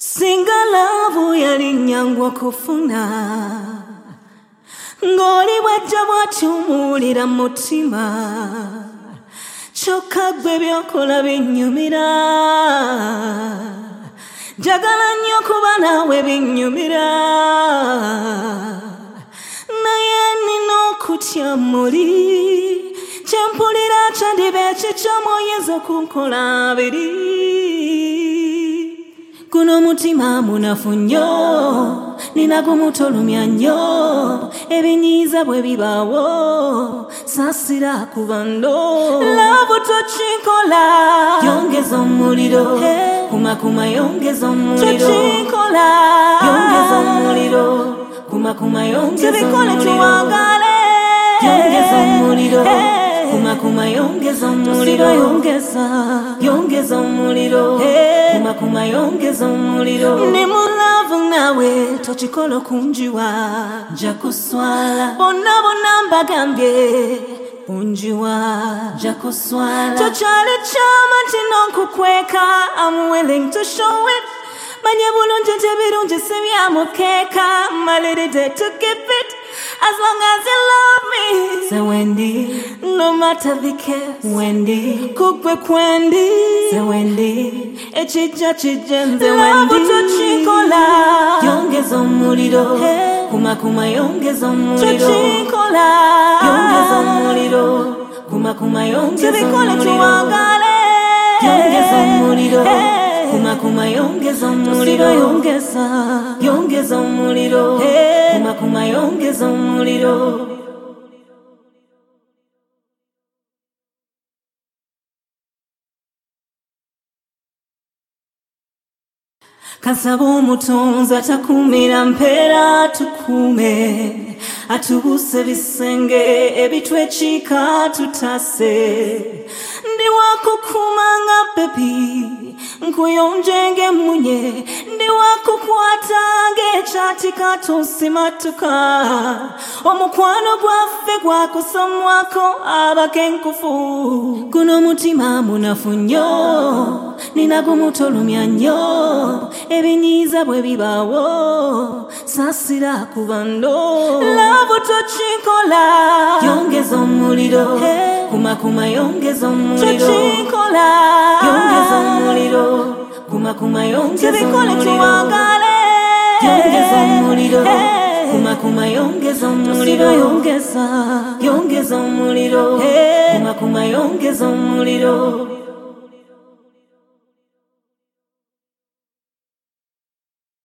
Singa love yalinyangwa kufuna ngoli bwajja bw'akyumulira mutima kyokka gwe byokola binnyumira njagala nnyo kuba naawe binnyumira naye nina okutya muli kyempulira kyandiba ekikyo mwoyinza okunkola biri guno mutima munafu nnyo nina gumutolumya nnyo ebinyiiza bwe bibaawo saasira ku bando laavu tokikola yongeza omuliro kumakuma yongeza omuliro tokikola yongeza omuliro kumakuma yongeza omuliro tubikole tuwangale yongeza omuliro kumakuma yongeza omuliro yongeza omuliro kumakuma yongeza omuliro ndi mu love nawe tokikola okunjiwa nja kuswala bonna bonna mbagambye kunjiwa nja kuswala tokyali kyama ntina nkukweka I'm willing to show it manye bulungi nti ebirungi si byamukeeka my little day to keep it as long as you love me. Say Wendy, no matter the case. Wendy, kukwe kwendi. Say Wendy, echija chijenze Wendy. Tuchikola, yongeza omuliro. Kumakuma yongeza omuliro. Tuchikola, yongeza omuliro. Kumakuma yongeza omuliro. Tubikole tuwangale, yongeza omuliro. Kumakuma yongeza omuliro yongeza omuliro kumakuma yongeza omuliro kasaba omutonzi atakumira mpeera tukume atubuse bisenge ebitwekiika tutase ndi wakukumanga bebi nkuyonjenge munye ndi wakukwata ng'ekyati katosimatuka omukwano gwaffe gwakusomwako abakenkufu guno mutima munafu nnyo nina gumutolumya nnyo ebinyiiza bwe bibaawo saasira ku bando laavu tokikola yongeza omuliro kumakuma yongeza omuliro tokikola yongeza omuliro kumakuma yongeza omuliro tubikole tuwangale yongeza omuliro kumakuma yongeza omuliro yongeza omuliro kumakuma yongeza omuliro